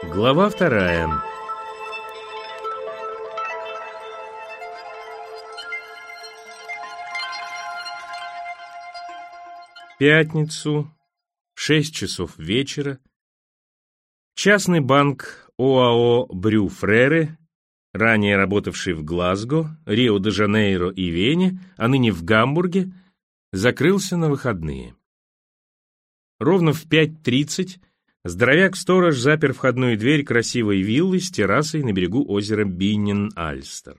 Глава 2. Пятницу, 6 часов вечера, частный банк ОАО «Брю Фреры», ранее работавший в Глазго, Рио-де-Жанейро и Вене, а ныне в Гамбурге, закрылся на выходные. Ровно в 5:30 здоровяк-сторож запер входную дверь красивой виллы с террасой на берегу озера Биннен-Альстер.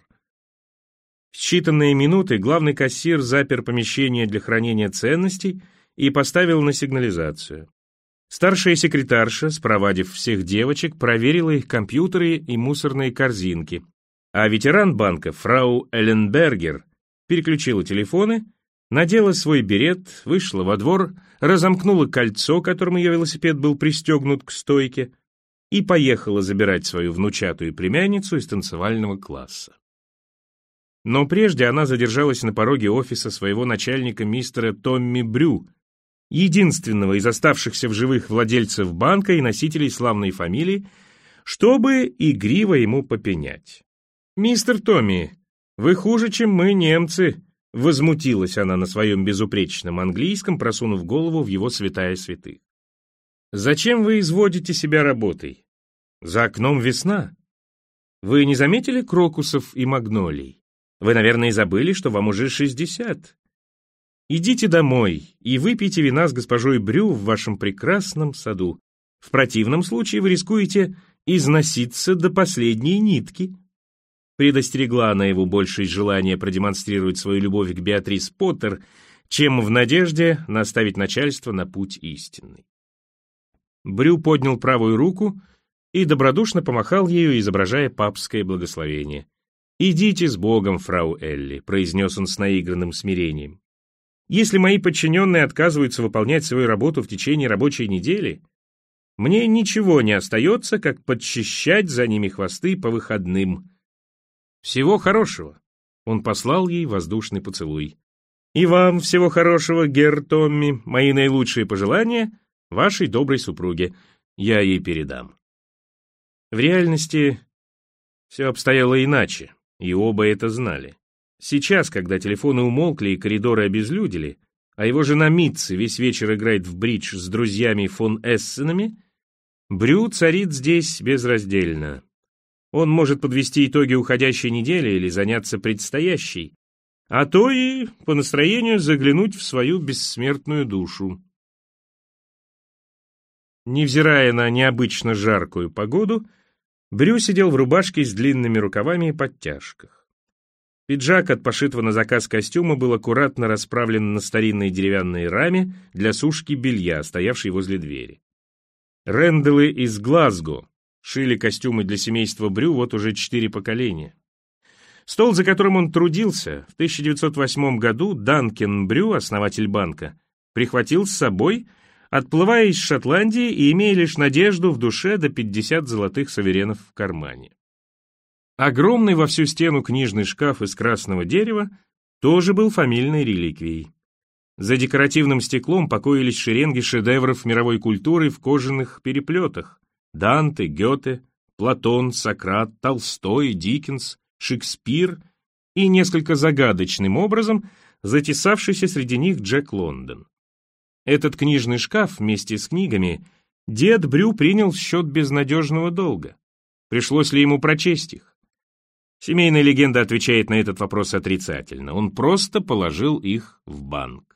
В считанные минуты главный кассир запер помещение для хранения ценностей и поставил на сигнализацию. Старшая секретарша, спровадив всех девочек, проверила их компьютеры и мусорные корзинки, а ветеран банка, фрау Элленбергер, переключила телефоны, надела свой берет, вышла во двор, разомкнула кольцо, которым ее велосипед был пристегнут к стойке, и поехала забирать свою внучатую племянницу из танцевального класса. Но прежде она задержалась на пороге офиса своего начальника мистера Томми Брю, единственного из оставшихся в живых владельцев банка и носителей славной фамилии, чтобы игриво ему попенять. «Мистер Томми, вы хуже, чем мы, немцы», — возмутилась она на своем безупречном английском, просунув голову в его святая святых. «Зачем вы изводите себя работой? За окном весна. Вы не заметили крокусов и магнолий? Вы, наверное, забыли, что вам уже 60. Идите домой и выпейте вина с госпожой Брю в вашем прекрасном саду. В противном случае вы рискуете износиться до последней нитки». Предостерегла она его больше из желания продемонстрировать свою любовь к Беатрис Поттер, чем в надежде наставить начальство на путь истинный. Брю поднял правую руку и добродушно помахал ею, изображая папское благословение. «Идите с Богом, фрау Элли», — произнес он с наигранным смирением. «Если мои подчиненные отказываются выполнять свою работу в течение рабочей недели, мне ничего не остается, как подчищать за ними хвосты по выходным. Всего хорошего». Он послал ей воздушный поцелуй. «И вам всего хорошего, герр Томми. Мои наилучшие пожелания вашей доброй супруге. Я ей передам». В реальности все обстояло иначе, и оба это знали. Сейчас, когда телефоны умолкли и коридоры обезлюдили, а его жена Митци весь вечер играет в бридж с друзьями фон Эссенами, Брю царит здесь безраздельно. Он может подвести итоги уходящей недели или заняться предстоящей, а то и, по настроению, заглянуть в свою бессмертную душу. Невзирая на необычно жаркую погоду, Брю сидел в рубашке с длинными рукавами и подтяжках. Пиджак от пошитого на заказ костюма был аккуратно расправлен на старинной деревянной раме для сушки белья, стоявшей возле двери. Ренделы из Глазго шили костюмы для семейства Брю вот уже 4 поколения. Стол, за которым он трудился, в 1908 году Данкен Брю, основатель банка, прихватил с собой, отплывая из Шотландии и имея лишь надежду в душе до 50 золотых суверенов в кармане. Огромный во всю стену книжный шкаф из красного дерева тоже был фамильной реликвией. За декоративным стеклом покоились шеренги шедевров мировой культуры в кожаных переплетах: Данте, Гёте, Платон, Сократ, Толстой, Диккенс, Шекспир и несколько загадочным образом затесавшийся среди них Джек Лондон. Этот книжный шкаф вместе с книгами дед Брю принял в счет безнадежного долга. Пришлось ли ему прочесть их? Семейная легенда отвечает на этот вопрос отрицательно. Он просто положил их в банк.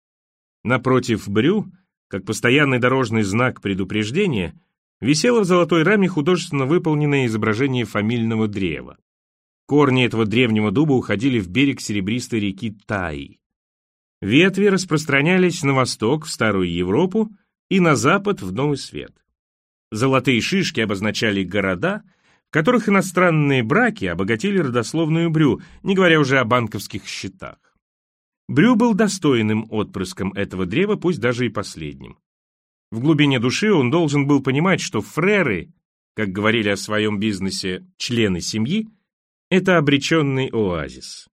Напротив Брю, как постоянный дорожный знак предупреждения, висело в золотой раме художественно выполненное изображение фамильного древа. Корни этого древнего дуба уходили в берег серебристой реки Таи. Ветви распространялись на восток, в Старую Европу, и на запад, в Новый Свет. Золотые шишки обозначали города, в которых иностранные браки обогатили родословную Брю, не говоря уже о банковских счетах. Брю был достойным отпрыском этого древа, пусть даже и последним. В глубине души он должен был понимать, что фреры, как говорили о своем бизнесе члены семьи, это обреченный оазис.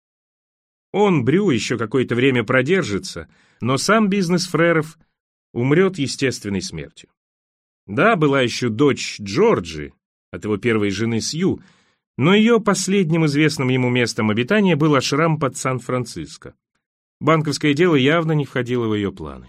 Он, Брю, еще какое-то время продержится, но сам бизнес фреров умрет естественной смертью. Да, была еще дочь Джорджи от его первой жены Сью, но ее последним известным ему местом обитания был ашрам под Сан-Франциско. Банковское дело явно не входило в ее планы.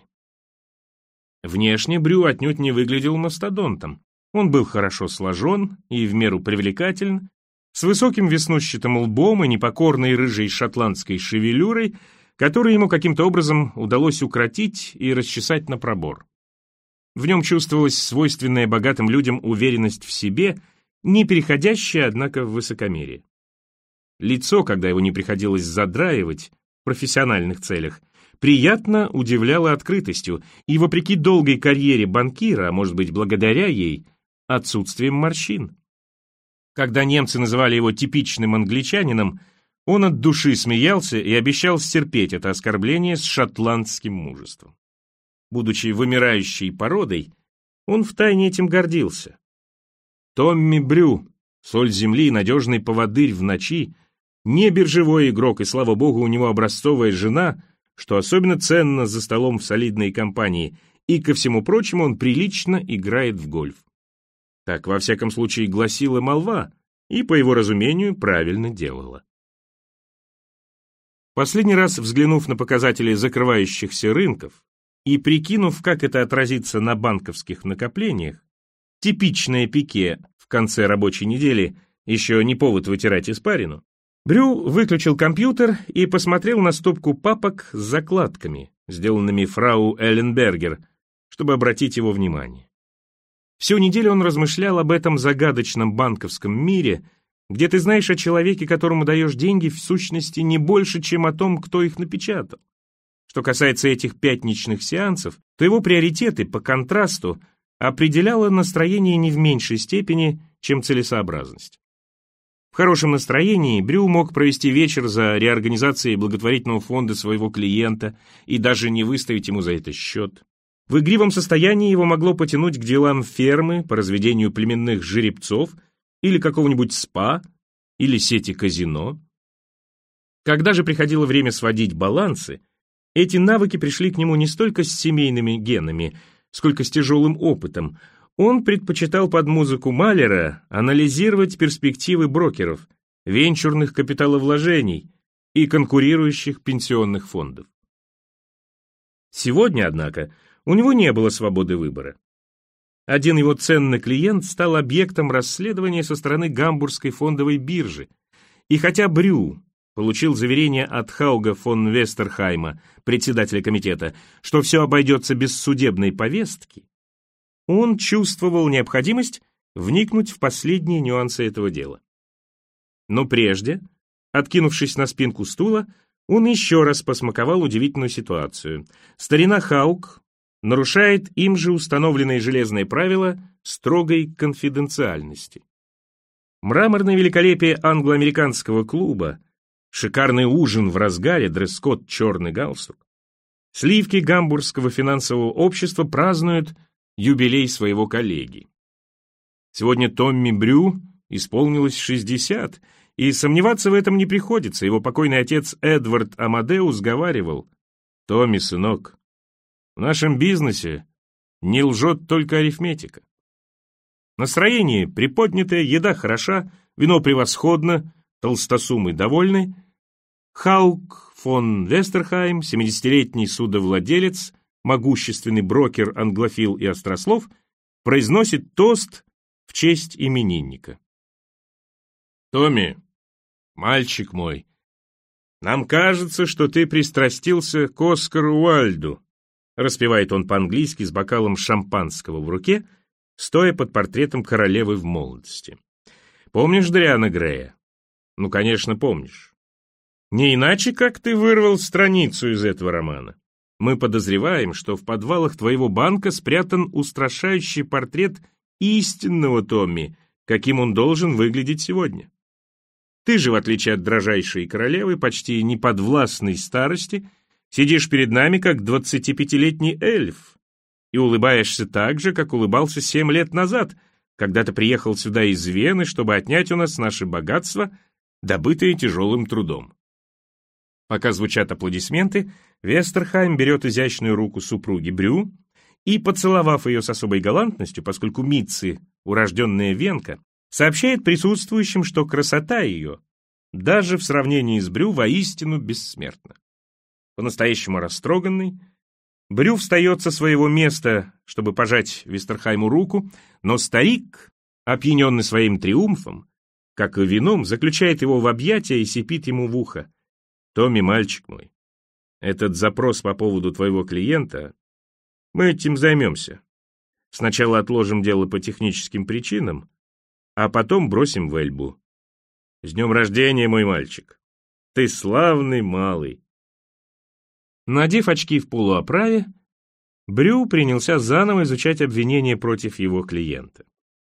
Внешне Брю отнюдь не выглядел мастодонтом. Он был хорошо сложен и в меру привлекателен, с высоким веснущатым лбом и непокорной рыжей шотландской шевелюрой, которую ему каким-то образом удалось укротить и расчесать на пробор. В нем чувствовалась свойственная богатым людям уверенность в себе, не переходящая, однако, в высокомерие. Лицо, когда его не приходилось задраивать в профессиональных целях, приятно удивляло открытостью и, вопреки долгой карьере банкира, а может быть, благодаря ей, отсутствием морщин. Когда немцы называли его типичным англичанином, он от души смеялся и обещал стерпеть это оскорбление с шотландским мужеством. Будучи вымирающей породой, он втайне этим гордился. Томми Брю, соль земли, надежный поводырь в ночи, не биржевой игрок, и, слава богу, у него образцовая жена, что особенно ценно за столом в солидной компании, и, ко всему прочему, он прилично играет в гольф. Так, во всяком случае, гласила молва, и, по его разумению, правильно делала. Последний раз взглянув на показатели закрывающихся рынков и прикинув, как это отразится на банковских накоплениях, типичное пике в конце рабочей недели еще не повод вытирать испарину, Брю выключил компьютер и посмотрел на стопку папок с закладками, сделанными фрау Элленбергер, чтобы обратить его внимание. Всю неделю он размышлял об этом загадочном банковском мире, где ты знаешь о человеке, которому даешь деньги, в сущности не больше, чем о том, кто их напечатал. Что касается этих пятничных сеансов, то его приоритеты, по контрасту, определяло настроение не в меньшей степени, чем целесообразность. В хорошем настроении Брю мог провести вечер за реорганизацией благотворительного фонда своего клиента и даже не выставить ему за это счет. В игривом состоянии его могло потянуть к делам фермы по разведению племенных жеребцов или какого-нибудь спа, или сети казино. Когда же приходило время сводить балансы, эти навыки пришли к нему не столько с семейными генами, сколько с тяжелым опытом. Он предпочитал под музыку Малера анализировать перспективы брокеров, венчурных капиталовложений и конкурирующих пенсионных фондов. Сегодня, однако, у него не было свободы выбора. Один его ценный клиент стал объектом расследования со стороны Гамбургской фондовой биржи, и хотя Брю получил заверение от Хауга фон Вестерхайма, председателя комитета, что все обойдется без судебной повестки, он чувствовал необходимость вникнуть в последние нюансы этого дела. Но прежде, откинувшись на спинку стула, он еще раз посмаковал удивительную ситуацию. Старина Хауг нарушает им же установленные железные правила строгой конфиденциальности. Мраморное великолепие англо-американского клуба, шикарный ужин в разгаре, дресс-код черный галстук. Сливки Гамбургского финансового общества празднуют юбилей своего коллеги. Сегодня Томми Брю исполнилось 60, и сомневаться в этом не приходится. Его покойный отец Эдвард Амадеус говаривал: «Томми, сынок, в нашем бизнесе не лжет только арифметика». Настроение приподнятое, еда хороша, вино превосходно, толстосумы довольны. Хауг фон Вестерхайм, 70-летний судовладелец, могущественный брокер, англофил и острослов, произносит тост в честь именинника. «Томми, мальчик мой, нам кажется, что ты пристрастился к Оскару Уальду», распевает он по-английски с бокалом шампанского в руке, стоя под портретом королевы в молодости. «Помнишь Дориана Грея?» «Ну, конечно, помнишь. Не иначе, как ты вырвал страницу из этого романа. Мы подозреваем, что в подвалах твоего банка спрятан устрашающий портрет истинного Томми, каким он должен выглядеть сегодня. Ты же, в отличие от дрожайшей королевы, почти неподвластной старости, сидишь перед нами, как 25-летний эльф, и улыбаешься так же, как улыбался 7 лет назад, когда ты приехал сюда из Вены, чтобы отнять у нас наше богатство, добытое тяжелым трудом». Пока звучат аплодисменты, Вестерхайм берет изящную руку супруги Брю и, поцеловав ее с особой галантностью, поскольку Митци, урожденная венка, сообщает присутствующим, что красота ее, даже в сравнении с Брю, воистину бессмертна. По-настоящему растроганный, Брю встает со своего места, чтобы пожать Вестерхайму руку, но старик, опьяненный своим триумфом, как и вином, заключает его в объятия и сипит ему в ухо: «Томми, мальчик мой, этот запрос по поводу твоего клиента, мы этим займемся. Сначала отложим дело по техническим причинам, а потом бросим в Эльбу. С днем рождения, мой мальчик! Ты славный малый!» Надев очки в полуоправе, Брю принялся заново изучать обвинения против его клиента.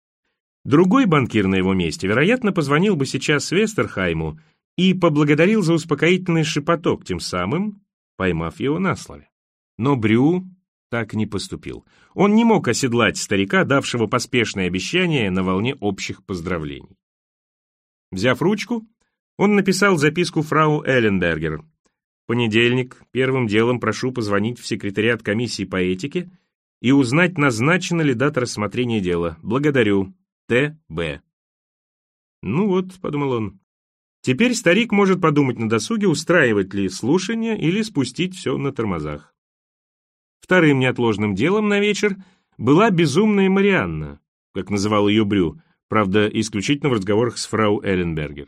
Другой банкир на его месте, вероятно, позвонил бы сейчас Вестерхайму и поблагодарил за успокоительный шепоток, тем самым поймав его на слове. Но Брю так не поступил. Он не мог оседлать старика, давшего поспешное обещание на волне общих поздравлений. Взяв ручку, он написал записку фрау Элленбергер. «Понедельник, первым делом прошу позвонить в секретариат комиссии по этике и узнать, назначена ли дата рассмотрения дела. Благодарю. Т.Б.» «Ну вот», — подумал он, — «теперь старик может подумать на досуге, устраивать ли слушание или спустить все на тормозах». Вторым неотложным делом на вечер была безумная Марианна, как называл ее Брю, правда, исключительно в разговорах с фрау Элленбергер.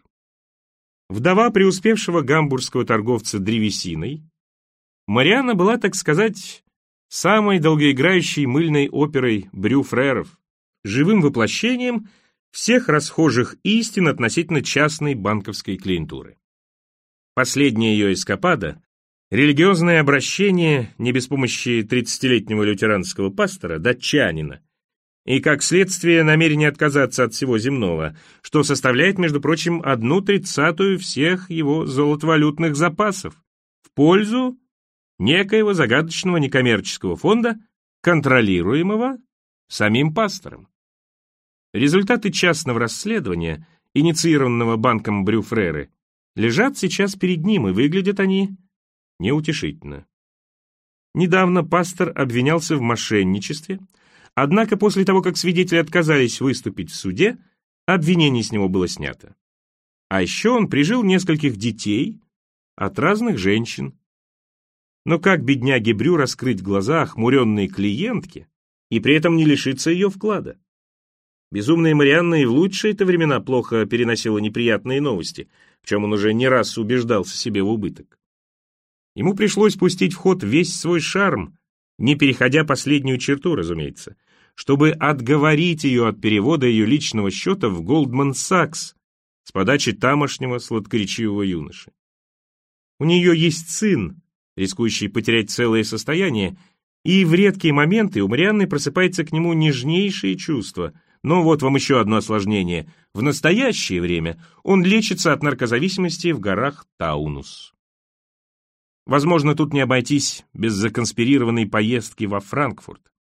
Вдова преуспевшего гамбургского торговца древесиной, Марианна была, так сказать, самой долгоиграющей мыльной оперой Брю-фреров, живым воплощением всех расхожих истин относительно частной банковской клиентуры. Последняя ее эскапада — религиозное обращение не без помощи 30-летнего лютеранского пастора, датчанина, и, как следствие, намерение отказаться от всего земного, что составляет, между прочим, 1/30 всех его золотовалютных запасов, в пользу некоего загадочного некоммерческого фонда, контролируемого самим пастором. Результаты частного расследования, инициированного банком Брю-фреры, лежат сейчас перед ним, и выглядят они неутешительно. Недавно пастор обвинялся в мошенничестве, однако после того, как свидетели отказались выступить в суде, обвинение с него было снято. А еще он прижил нескольких детей от разных женщин. Но как бедняге Брю раскрыть глаза охмуренной клиентке и при этом не лишиться ее вклада? Безумная Марианна и в лучшие-то времена плохо переносила неприятные новости, в чем он уже не раз убеждался себе в убыток. Ему пришлось пустить в ход весь свой шарм, не переходя последнюю черту, разумеется, чтобы отговорить ее от перевода ее личного счета в Goldman Sachs с подачи тамошнего сладкоречивого юноши. У нее есть сын, рискующий потерять целое состояние, и в редкие моменты у Марианны просыпается к нему нежнейшее чувство. Но вот вам еще одно осложнение. В настоящее время он лечится от наркозависимости в горах Таунус. Возможно, тут не обойтись без законспирированной поездки во Франкфурт.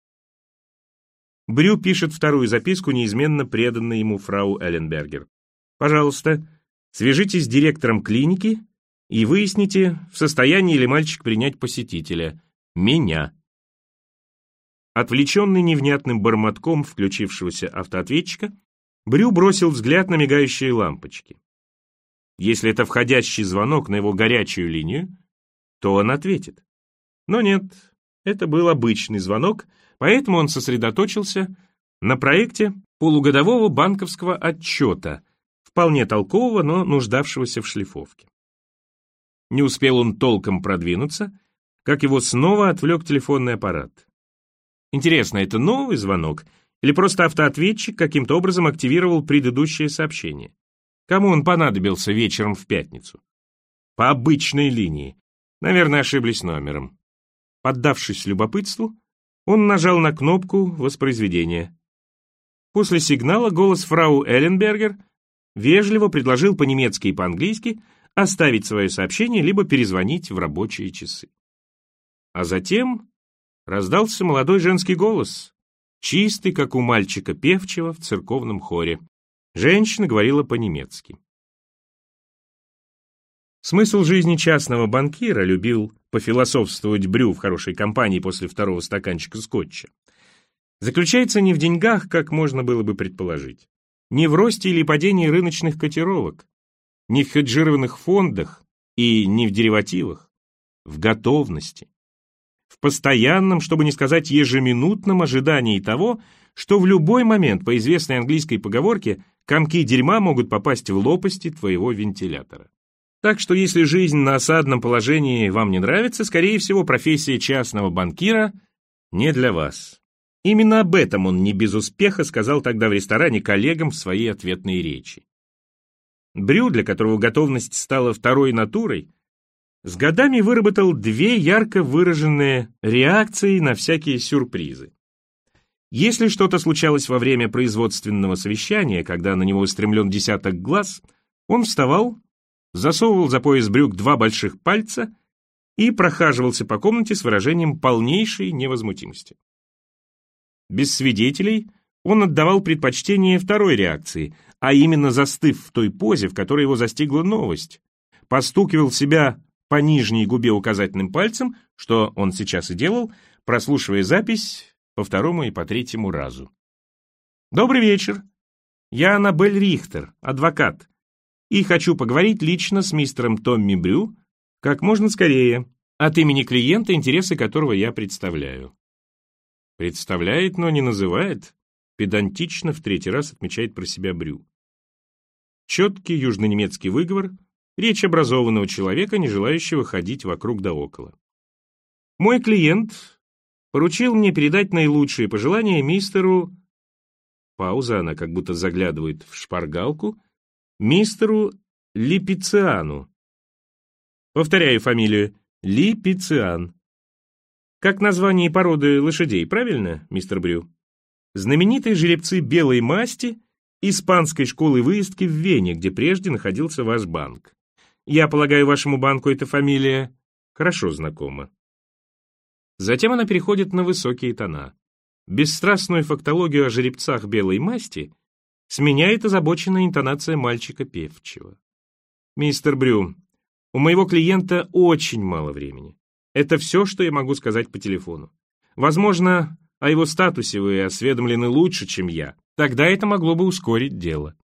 Брю пишет вторую записку, неизменно преданной ему фрау Элленбергер. «Пожалуйста, свяжитесь с директором клиники и выясните, в состоянии ли мальчик принять посетителя. Меня». Отвлеченный невнятным бормотком включившегося автоответчика, Брю бросил взгляд на мигающие лампочки. Если это входящий звонок на его горячую линию, то он ответит. Но нет, это был обычный звонок, поэтому он сосредоточился на проекте полугодового банковского отчета, вполне толкового, но нуждавшегося в шлифовке. Не успел он толком продвинуться, как его снова отвлек телефонный аппарат. Интересно, это новый звонок или просто автоответчик каким-то образом активировал предыдущее сообщение? Кому он понадобился вечером в пятницу? По обычной линии. Наверное, ошиблись номером. Поддавшись любопытству, он нажал на кнопку воспроизведения. После сигнала голос фрау Элленбергер вежливо предложил по-немецки и по-английски оставить свое сообщение либо перезвонить в рабочие часы. А затем раздался молодой женский голос, чистый, как у мальчика певчего в церковном хоре. Женщина говорила по-немецки. Смысл жизни частного банкира, любил пофилософствовать Брю в хорошей компании после второго стаканчика скотча, заключается не в деньгах, как можно было бы предположить, не в росте или падении рыночных котировок, не в хеджированных фондах и не в деривативах, в готовности, в постоянном, чтобы не сказать ежеминутном ожидании того, что в любой момент, по известной английской поговорке, комки дерьма могут попасть в лопасти твоего вентилятора. Так что если жизнь на осадном положении вам не нравится, скорее всего, профессия частного банкира не для вас. Именно об этом он не без успеха сказал тогда в ресторане коллегам в своей ответной речи. Брю, для которого готовность стала второй натурой, с годами выработал две ярко выраженные реакции на всякие сюрпризы. Если что-то случалось во время производственного совещания, когда на него устремлен десяток глаз, он вставал, засовывал за пояс брюк два больших пальца и прохаживался по комнате с выражением полнейшей невозмутимости. Без свидетелей он отдавал предпочтение второй реакции, а именно застыв в той позе, в которой его застигла новость, постукивал себя по нижней губе указательным пальцем, что он сейчас и делал, прослушивая запись по второму и по третьему разу. «Добрый вечер. Я Аннабель Рихтер, адвокат, и хочу поговорить лично с мистером Томми Брю как можно скорее, от имени клиента, интересы которого я представляю». Представляет, но не называет, педантично в третий раз отмечает про себя Брю. Четкий южнонемецкий выговор, речь образованного человека, не желающего ходить вокруг да около. Мой клиент поручил мне передать наилучшие пожелания мистеру... Пауза, она как будто заглядывает в шпаргалку. Мистеру Липициану. Повторяю фамилию. Липициан. Как название породы лошадей, правильно, мистер Брю? Знаменитые жеребцы белой масти испанской школы выездки в Вене, где прежде находился ваш банк. Я полагаю, вашему банку эта фамилия хорошо знакома. Затем она переходит на высокие тона. Бесстрастную фактологию о жеребцах белой масти сменяет озабоченная интонация мальчика певчего. Мистер Брю, у моего клиента очень мало времени. Это все, что я могу сказать по телефону. Возможно, о его статусе вы осведомлены лучше, чем я. Тогда это могло бы ускорить дело.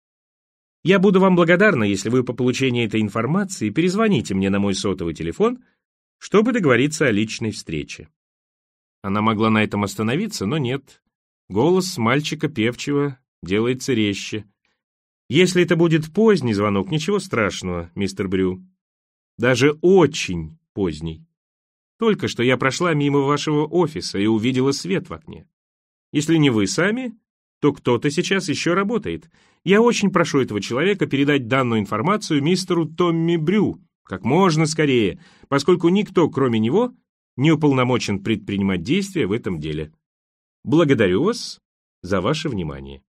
Я буду вам благодарна, если вы по получении этой информации перезвоните мне на мой сотовый телефон, чтобы договориться о личной встрече. Она могла на этом остановиться, но нет. Голос мальчика певчего делается резче. Если это будет поздний звонок, ничего страшного, мистер Брю. Даже очень поздний. Только что я прошла мимо вашего офиса и увидела свет в окне. Если не вы сами, то кто-то сейчас еще работает. Я очень прошу этого человека передать данную информацию мистеру Томми Брю как можно скорее, поскольку никто, кроме него, не уполномочен предпринимать действия в этом деле. Благодарю вас за ваше внимание.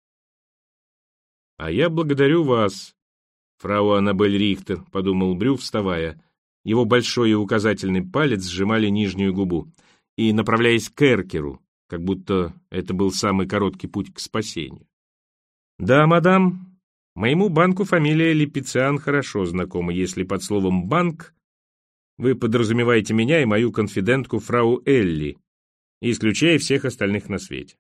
А я благодарю вас, фрау Аннабель Рихтер, подумал Брю, вставая. Его большой и указательный палец сжимали нижнюю губу и направляясь к эркеру, как будто это был самый короткий путь к спасению. Да, мадам, моему банку фамилия Липициан хорошо знакома, если под словом «банк» вы подразумеваете меня и мою конфидентку фрау Элли, исключая всех остальных на свете.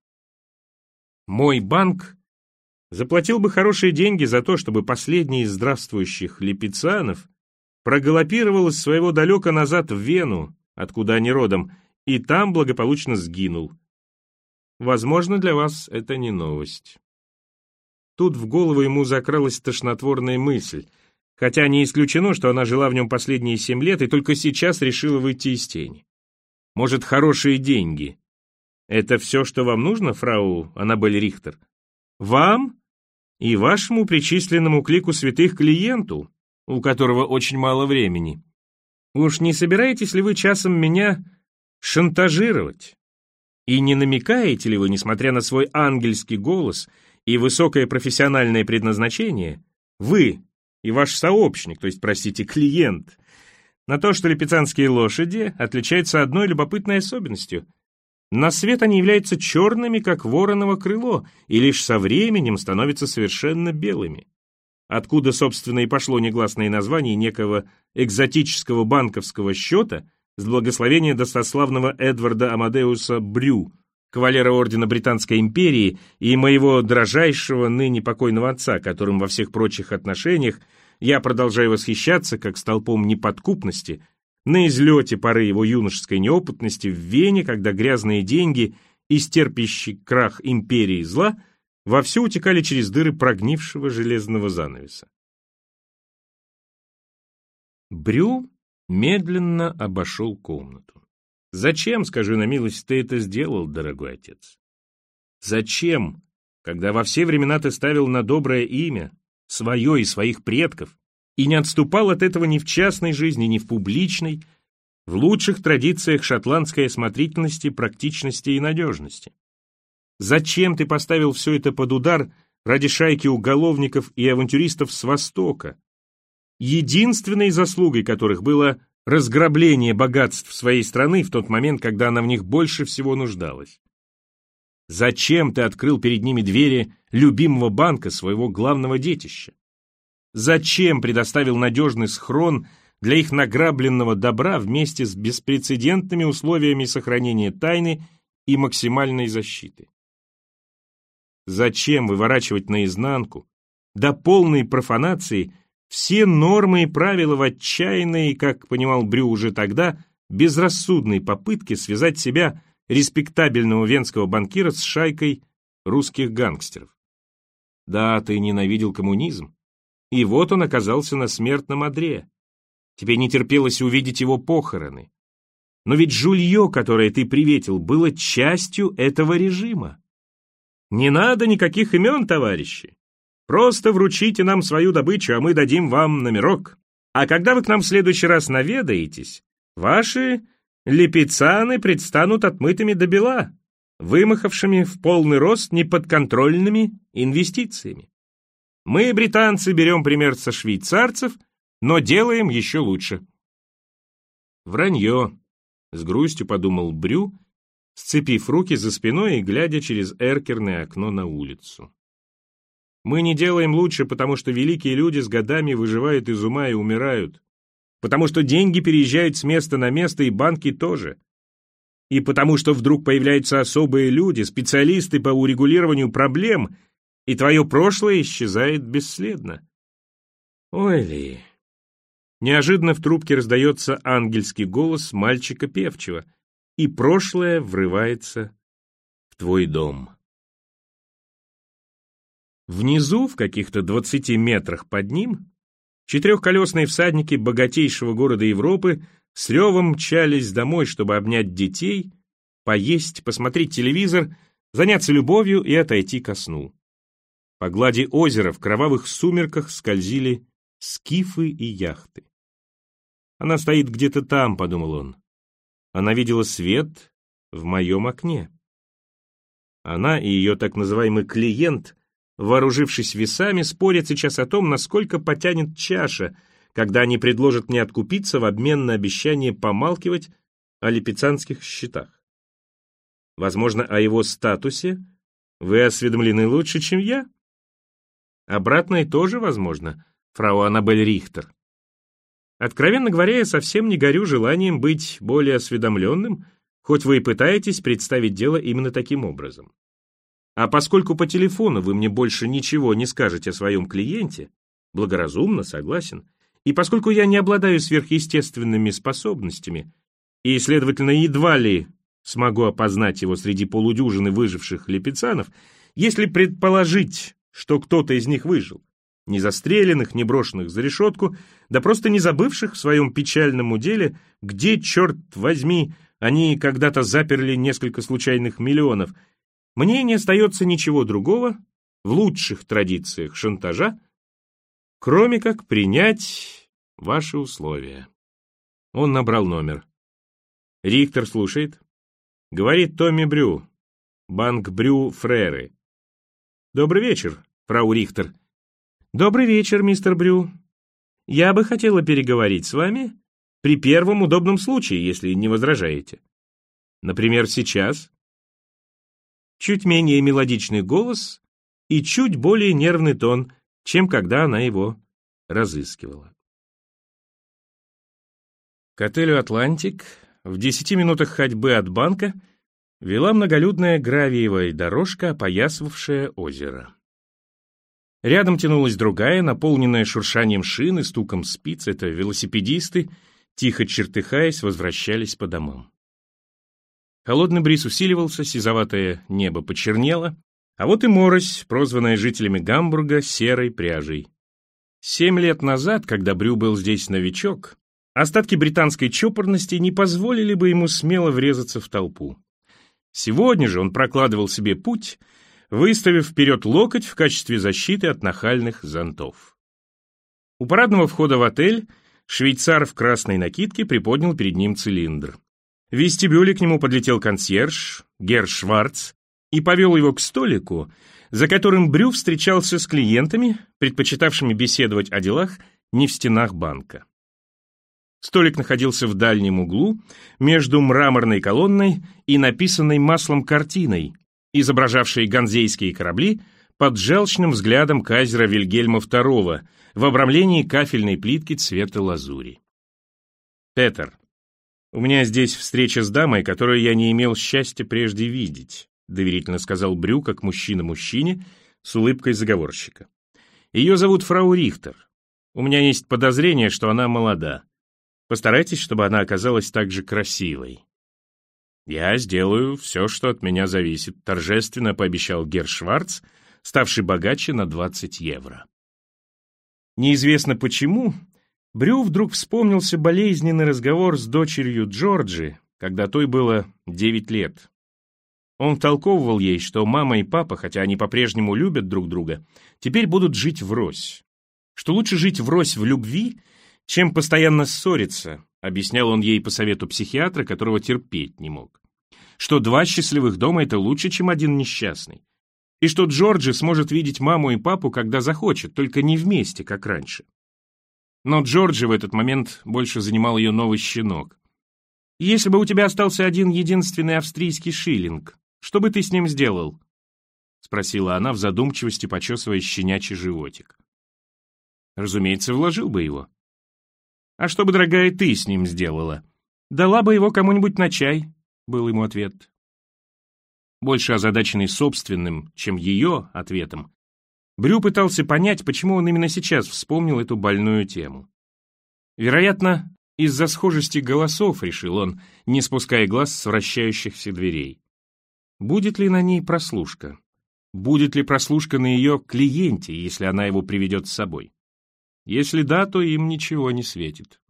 Мой банк заплатил бы хорошие деньги за то, чтобы последний из здравствующих Липицианов прогалопировал из своего далека назад в Вену, откуда они родом, и там благополучно сгинул. Возможно, для вас это не новость. Тут в голову ему закралась тошнотворная мысль, хотя не исключено, что она жила в нем последние 7 лет и только сейчас решила выйти из тени. Может, хорошие деньги — это все, что вам нужно, фрау Аннабель Рихтер? Вам и вашему причисленному к лику святых клиенту, у которого очень мало времени. Уж не собираетесь ли вы часом меня шантажировать? И не намекаете ли вы, несмотря на свой ангельский голос и высокое профессиональное предназначение, вы и ваш сообщник, то есть, простите, клиент, на то, что липицанские лошади отличаются одной любопытной особенностью? На свет они являются черными, как вороново крыло, и лишь со временем становятся совершенно белыми. откуда, собственно, и пошло негласное название некого экзотического банковского счета с благословения достославного Эдварда Амадеуса Брю, кавалера ордена Британской империи и моего дрожайшего ныне покойного отца, которым во всех прочих отношениях я продолжаю восхищаться как столпом неподкупности, на излете поры его юношеской неопытности в Вене, когда грязные деньги и стерпящий крах империи зла вовсю утекали через дыры прогнившего железного занавеса. Брю медленно обошел комнату. «Зачем, скажи на милость, ты это сделал, дорогой отец? Зачем, когда во все времена ты ставил на доброе имя, свое и своих предков, и не отступал от этого ни в частной жизни, ни в публичной, в лучших традициях шотландской осмотрительности, практичности и надежности? Зачем ты поставил все это под удар ради шайки уголовников и авантюристов с Востока, единственной заслугой которых было разграбление богатств своей страны в тот момент, когда она в них больше всего нуждалась? Зачем ты открыл перед ними двери любимого банка, своего главного детища? Зачем предоставил надежный схрон для их награбленного добра вместе с беспрецедентными условиями сохранения тайны и максимальной защиты? Зачем выворачивать наизнанку, до полной профанации, все нормы и правила в отчаянной, как понимал Брю уже тогда, безрассудной попытке связать себя, респектабельного венского банкира, с шайкой русских гангстеров? Да, ты ненавидел коммунизм, и вот он оказался на смертном одре. Тебе не терпелось увидеть его похороны. Но ведь жулье, которое ты приветил, было частью этого режима. Не надо никаких имен, товарищи. Просто вручите нам свою добычу, а мы дадим вам номерок. А когда вы к нам в следующий раз наведаетесь, ваши лепицаны предстанут отмытыми до бела, вымахавшими в полный рост неподконтрольными инвестициями. Мы, британцы, берем пример со швейцарцев, но делаем еще лучше. Вранье, с грустью подумал Брю, сцепив руки за спиной и глядя через эркерное окно на улицу. Мы не делаем лучше, потому что великие люди с годами выживают из ума и умирают, потому что деньги переезжают с места на место, и банки тоже, и потому что вдруг появляются особые люди, специалисты по урегулированию проблем, и твое прошлое исчезает бесследно. Ой ли! Неожиданно в трубке раздается ангельский голос мальчика певчего, и прошлое врывается в твой дом. Внизу, в каких-то 20 метрах под ним, четырехколесные всадники богатейшего города Европы с ревом мчались домой, чтобы обнять детей, поесть, посмотреть телевизор, заняться любовью и отойти ко сну. По глади озера в кровавых сумерках скользили скифы и яхты. «Она стоит где-то там», — подумал он. «Она видела свет в моем окне». Она и ее так называемый клиент, вооружившись весами, спорят сейчас о том, насколько потянет чаша, когда они предложат мне откупиться в обмен на обещание помалкивать о липецанских счетах. Возможно, о его статусе вы осведомлены лучше, чем я? Обратное тоже возможно, фрау Аннабель Рихтер. Откровенно говоря, я совсем не горю желанием быть более осведомленным, хоть вы и пытаетесь представить дело именно таким образом. А поскольку по телефону вы мне больше ничего не скажете о своем клиенте, благоразумно, согласен, и поскольку я не обладаю сверхъестественными способностями, и, следовательно, едва ли смогу опознать его среди полудюжины выживших липецанов, если предположить, что кто-то из них выжил, не застреленных, не брошенных за решетку, да просто не забывших в своем печальном уделе, где, черт возьми, они когда-то заперли несколько случайных миллионов, мне не остается ничего другого, в лучших традициях шантажа, кроме как принять ваши условия. Он набрал номер. Рихтер слушает. Говорит Томми Брю, банк Брю Фреры. Добрый вечер, фрау Рихтер. Добрый вечер, мистер Брю. Я бы хотела переговорить с вами при первом удобном случае, если не возражаете. Например, сейчас. Чуть менее мелодичный голос и чуть более нервный тон, чем когда она его разыскивала. К отелю «Атлантик» в 10 минутах ходьбы от банка вела многолюдная гравиевая дорожка, опоясывавшая озеро. Рядом тянулась другая, наполненная шуршанием шин и стуком спиц. Это велосипедисты, тихо чертыхаясь, возвращались по домам. Холодный бриз усиливался, сизоватое небо почернело, а вот и морось, прозванная жителями Гамбурга серой пряжей. 7 лет назад, когда Брю был здесь новичок, остатки британской чопорности не позволили бы ему смело врезаться в толпу. Сегодня же он прокладывал себе путь, выставив вперед локоть в качестве защиты от нахальных зонтов. У парадного входа в отель швейцар в красной накидке приподнял перед ним цилиндр. В вестибюле к нему подлетел консьерж, герр Шварц, и повел его к столику, за которым Брю встречался с клиентами, предпочитавшими беседовать о делах не в стенах банка. Столик находился в дальнем углу, между мраморной колонной и написанной маслом картиной, изображавшей ганзейские корабли под желчным взглядом кайзера Вильгельма II в обрамлении кафельной плитки цвета лазури. «Петер, у меня здесь встреча с дамой, которую я не имел счастья прежде видеть», доверительно сказал Брю, как мужчина мужчине, с улыбкой заговорщика. «Ее зовут фрау Рихтер. У меня есть подозрение, что она молода. Постарайтесь, чтобы она оказалась так же красивой». «Я сделаю все, что от меня зависит», — торжественно пообещал герр Шварц, ставший богаче на 20 евро. Неизвестно почему, Брю вдруг вспомнился болезненный разговор с дочерью Джорджи, когда той было 9 лет. Он втолковывал ей, что мама и папа, хотя они по-прежнему любят друг друга, теперь будут жить врозь. Что лучше жить врозь в любви, чем постоянно ссориться, объяснял он ей по совету психиатра, которого терпеть не мог. Что 2 счастливых дома — это лучше, чем 1 несчастный. И что Джорджи сможет видеть маму и папу, когда захочет, только не вместе, как раньше. Но Джорджи в этот момент больше занимал ее новый щенок. «Если бы у тебя остался 1 единственный австрийский шиллинг, что бы ты с ним сделал?» — спросила она в задумчивости, почесывая щенячий животик. «Разумеется, вложил бы его». «А что бы, дорогая, ты с ним сделала? Дала бы его кому-нибудь на чай?» — был ему ответ. Больше озадаченный собственным, чем ее ответом, Брю пытался понять, почему он именно сейчас вспомнил эту больную тему. Вероятно, из-за схожести голосов, решил он, не спуская глаз с вращающихся дверей. Будет ли на ней прослушка? Будет ли прослушка на ее клиенте, если она его приведет с собой? Если да, то им ничего не светит.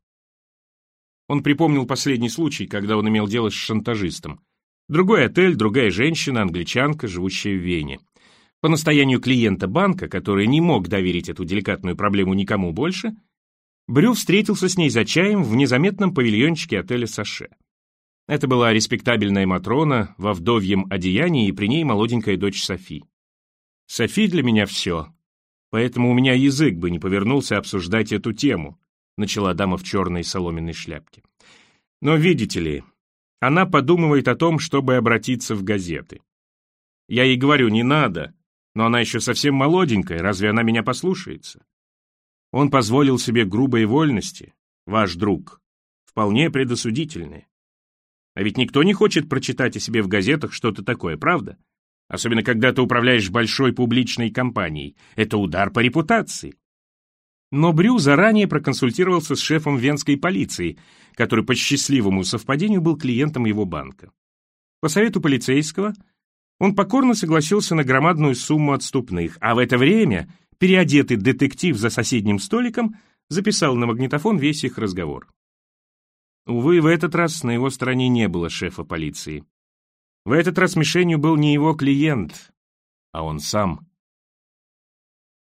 Он припомнил последний случай, когда он имел дело с шантажистом. Другой отель, другая женщина, англичанка, живущая в Вене. По настоянию клиента банка, который не мог доверить эту деликатную проблему никому больше, Брю встретился с ней за чаем в незаметном павильончике отеля «Саше». Это была респектабельная Матрона во вдовьем одеянии, и при ней молоденькая дочь Софи. «Софи для меня все, поэтому у меня язык бы не повернулся обсуждать эту тему», начала дама в черной соломенной шляпке. «Но видите ли, она подумывает о том, чтобы обратиться в газеты. Я ей говорю, не надо, но она еще совсем молоденькая, разве она меня послушается? Он позволил себе грубые вольности, ваш друг, вполне предосудительные. А ведь никто не хочет прочитать о себе в газетах что-то такое, правда? Особенно, когда ты управляешь большой публичной компанией. Это удар по репутации». Но Брю заранее проконсультировался с шефом венской полиции, который по счастливому совпадению был клиентом его банка. По совету полицейского он покорно согласился на громадную сумму отступных, а в это время переодетый детектив за соседним столиком записал на магнитофон весь их разговор. Увы, в этот раз на его стороне не было шефа полиции. В этот раз мишенью был не его клиент, а он сам.